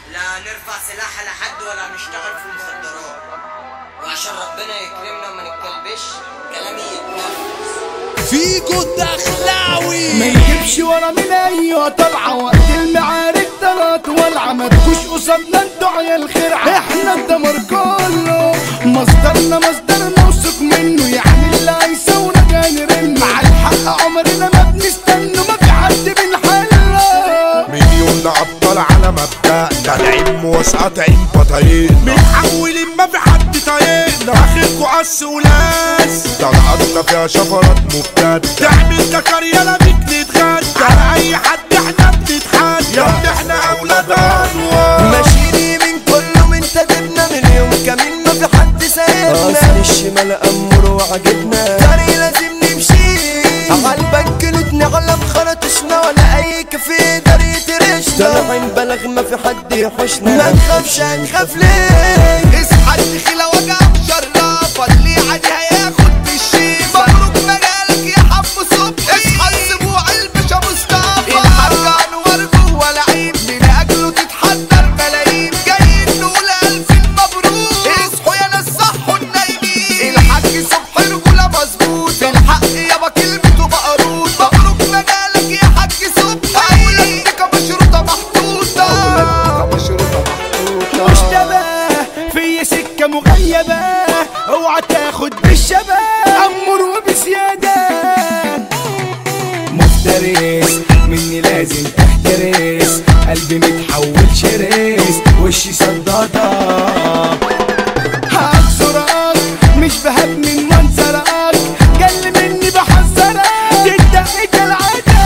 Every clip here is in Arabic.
لا نرفع سلاح على حد ولا نشتغل في المخدرات، وعشان ربنا يكرمنا وما نتكلبش كلامي يتنفذ. فيكو الدخلاوي ما يجيبش ورا من ايوه طلعه وقت المعارك طلعت والعه، ما تكوش قصادنا انتوا عيال خرعه، احنا الدمر كله مصدرنا موثوق منه، يعني اللي هيسونا جاي نرن مع الحق عمرنا ما بنستنى، ما في حد بنحله مليون ابطال على مبدأنا، طالعين موسقطين بطايقنا، متحولين ما في حد طايقنا، اخركوا قص ولاس طلعتنا فيها شفرات مبتدة، تعمل ككر يلا بيك نتغدى، على اي حد احنا بنتحدى، يا ابني احنا اولاد انوار ماشيين من كله من تجيبنا، من يوم كمين ما في حد سايبنا، اصل الشمال امور وعجبنا، طريق لازم نمشي عالبنك نتنعلم خرطشنا، ولا اي كافيه يقدر يترشنا، طالعين بلغ ما في حد يحوشنا، ما نخافش هنخاف ليه، اصحى الدخيلة وجع شرافة، اللي عادي هياخد بالشيبة، مبروك مجالك يا حمو صبحي، اصحى الاسبوع الباشا مصطفى، الحاج انور جوه لعيب، من اجله تتحضر ملايين، جايين نقول الف مبروك، اصحوا يا ناس صحوا النايمين، الحاج صبحي رجولة مظبوط، الحق يابا كلمته مقروط، مبروك مجالك يا حاج صبحي، اولادك مشروطة محطوطة، مش تباه في سكة مغيبة، اوعى تاخد بالشباب امور وبزيادة، مفترس مني لازم تحترس، قلبي متحول شرس وشي صدادة، هكسرك مش بهب من منظرك، قل مني بحذرك تدق كالعادة،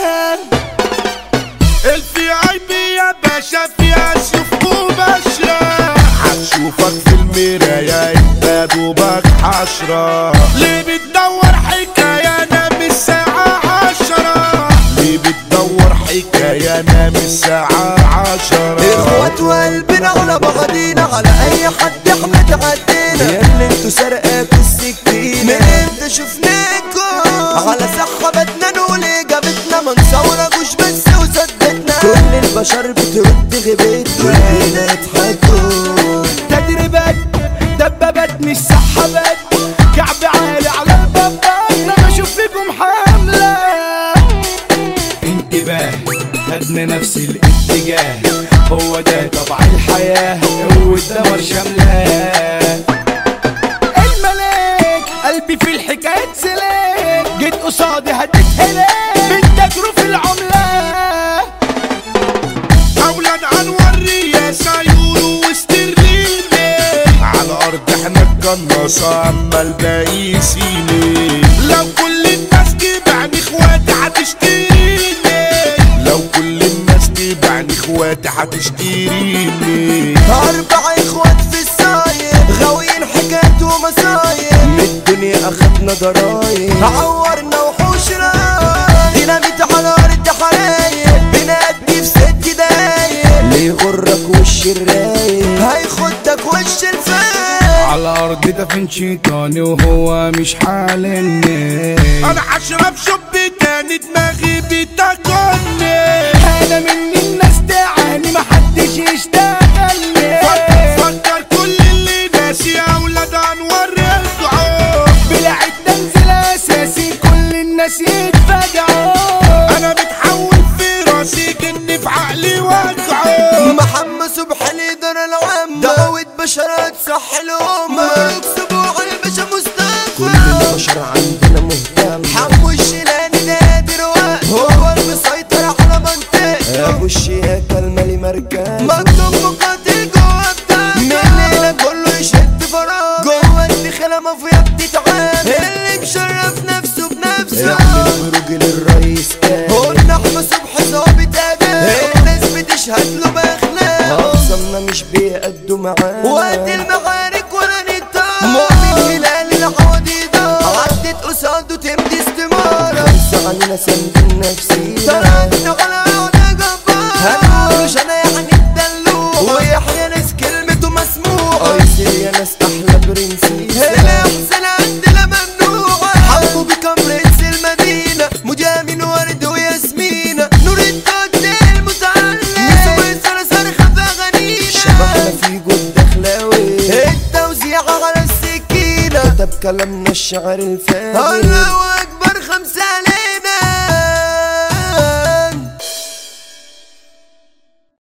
الفي اي بي يا باشا فيها شوفكوا باشا، هتشوفك في المراية انت دوبك حشرة، ليه بتدور حكاية انا من الساعة 10، ليه بتدور حكاية انا من الساعة 10، اخوات وقلبنا على بعضينا، على اي حد احنا تعدينا، يا اللي انتوا سرقاكوا السكينة، من امتى شفناكوا على سحبتنا نقول اجابتنا، ما نصوركوش بس وصدقنا، كل البشر بترد غيبتنا، وهنا يضحكوا تدريبات دبابات مش سحبات، كعب عالي على البابات، لما اشوف فيكم حملة انتباه، خدنا نفس الاتجاه، هو ده طبع الحياة والدمر شاملاه، الملاك قلبي في الحكاية سلاك، جيت قصادي هتتهلاك بالتجرو في العملة، اولاد انور رياسة يورو واسترليني، على الارض احنا القناصة اما الباقي سيني، لو كل الناس تبعني اخواتي هتشتريني، لو كل الناس تبعني اخواتي هتشتريني، 4 اخوات في السايق، غاويين حكايات ومصايب، من الدنيا اخدنا ضرايب، عورنا وحوشنا، ديناميت على ارض حرايق، بنادي في 6 دقايق، ليه يغرك وش الرايق، هيخدك وش الفايق، على الارض ده فين شيطاني وهو مش حالني، انا هشرب شوب تاني دماغي بتاكلني، انا مني الناس تعاني محدش يشتغلني، فكر كل اللي ناسي اولاد انور يرجعوا، بلعت تنزل اساسي كل الناس يتفاجعوا، انا متحول في راسي كني في عقلي وجعوا، محمد صبحي ليدر العام، دعوة بشرات صح الأمة، مبروك أسبوع الباشا مصطفى، كل البشر عندنا مهتم، حمو الشيلاني نادر وقت، هو المسيطر على منطقة، أبو الشياكة المالي مركز، مكتوب مقاتل جوه الدم، من الليلة كله يشد فراغ، جوه الدخلة مافيا بتتعامل، اللي مشرف نفسه بنفسه، الخروج للرئيس كان، قلنا أحمد صبحي ظابط أداء، الناس بتشهد له بأخلاق، أقسامنا مش بيأدوا معاه، وقت المعارك ولا نطاق، مؤمن هلال العوضيضة، عدت قصاده تمدي استمارة، خمسة علينا سند نفسي، تركنا على عودة جبار، هنقولوش أنا يعني الدلوع، ويحيى ناس كلمته مسموعة، أيسر يا ناس أحلى برنسيس، سلاح عندنا ممنوع، حبوا بكم رئيس المدينة، مجامين ورد وياسمينة، نور التوت المتعلق، نسوي صرصار خفا غني كتب كلامنا الشعر الفادي. الله اكبر 5 علينا